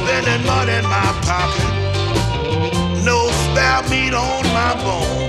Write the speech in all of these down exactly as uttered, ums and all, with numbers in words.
spending money in my pocket, no spare meat on my bone.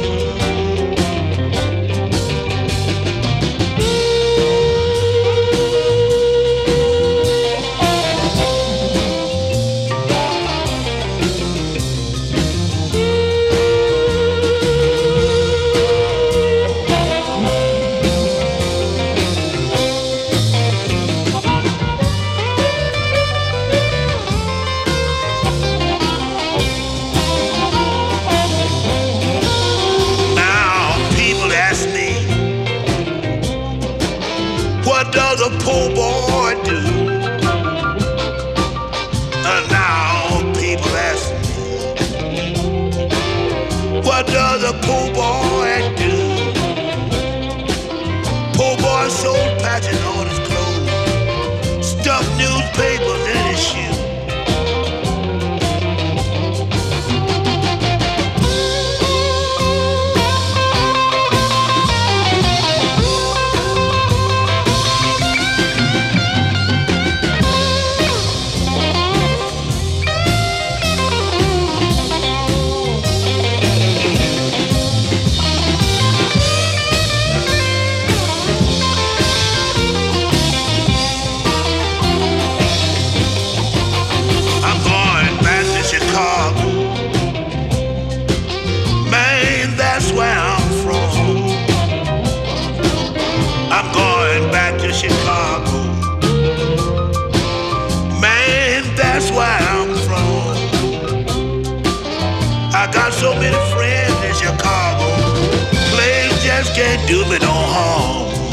What does a poor boy do? And now people ask me, what does a poor boy do? Poor boy sold patches on his clothes, stuffed newspapers in his shoes. That's where I'm from. I'm going back to Chicago. Man, that's where I'm from. I got so many friends in Chicago. Place just can't do me no harm.